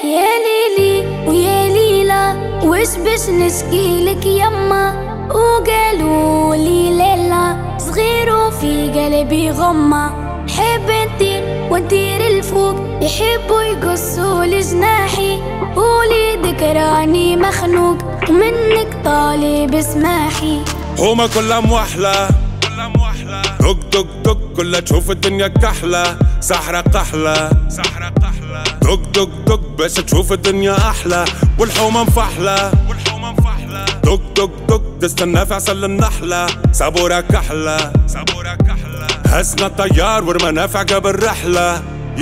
يا ليلي ويا ليلى وش باش نشكيلك يما، وقالوا لي ليلى صغير وفي قلبي غمة، حب نطير وندير الفوق يحبوا يقصوا لجناحي، وليدك راني مخنوق ومنك طالب اسماحي. هما كلها موحلة دق دق دق كلها تشوف الدنيا كحلة، سحرة قحلة دق دق دق باش تشوف الدنيا أحلى، والحومة مفحلة دق دق دق تستنى في عسل النحلة، صبورة كحلة هزنا الطيار ورمانا في عقب الرحلة.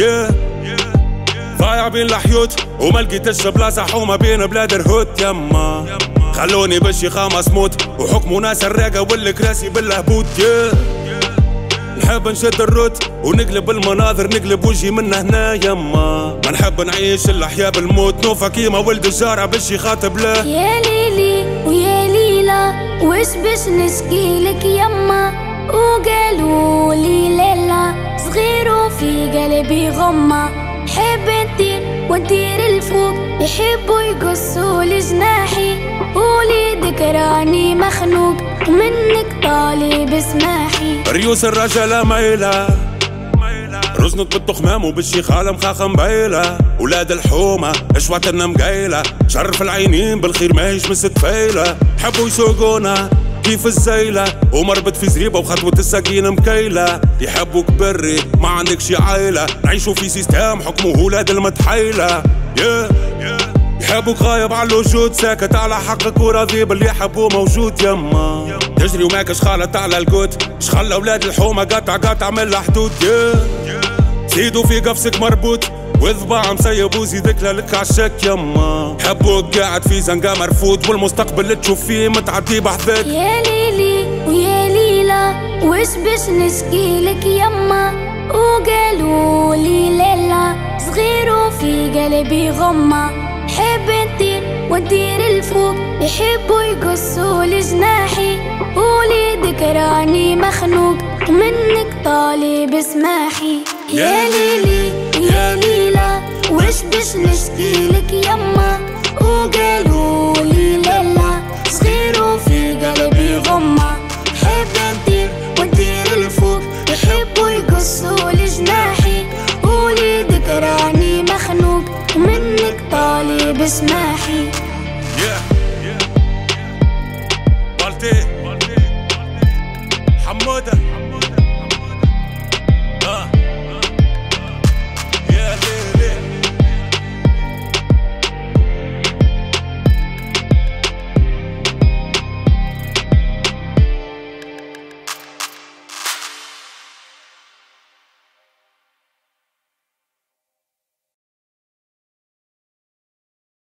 ضايع بين الحيوت وما لقيتش بلاصة حومة بين بلاد الهوت يما، خلوني بالشيخة مسموت وحكموا ناس الراقة والكراسي بالهبوط. نحب نشد الروت ونقلب المناظر، نقلب وجهي من هنا يما، ما نحب نعيش الأحياء بالموت، نوفا كيما ولد الجارة باش يخاطب له. يا ليلي ويا ليلى وش باش نشكيلك يما، وقالوا لي ليلى صغير وفي قلبي غمة، حب نطير وندير الفوق يحبوا يقصوا لجناحي، وليدك راني مخنوق ومنك طالب اسماحي. ريوس الرجالة مايلة رزنت بالتخمام وبالشيخالة مخاخة مبايلة، ولاد الحومة اشواتنا مقايلة، شرف العينين بالخير ماهيش مستفايلة، حبوا يسوقونا كيف الزيلة ومربط في زريبة وخطوة الساقين مكيلة، يحبوك بري ما عندكش عايلة، نعيشوا في سيستم حكمه ولاد المتحيلة. يحبوك غايب على الوجود ساكت على حقك وراضي باللي يحبوه موجود يما، تجري وماكش خالط على القوت، شخلى ولاد الحومة قطع من الحدود. زيدوا في قفصك مربوط وذباع مسيب وزيدك لك عالشك يما، حبوك قاعد في زنقة مرفوض والمستقبل اللي تشوف فيه متعدي بحذاك. يا ليلي ويا ليلى وش باش نشكيلك يما، وقالوا لي ليلى صغير وفي قلبي غمة، حب نطير وندير الفوق يحبوا يقصوا لجناحي، وليدك راني مخنوق ومنك طالب اسماحي. يا ليلي يا ليلى وش باش نشكيلك يما، وقالوا لي ليلى صغير وفي قلبي غمة،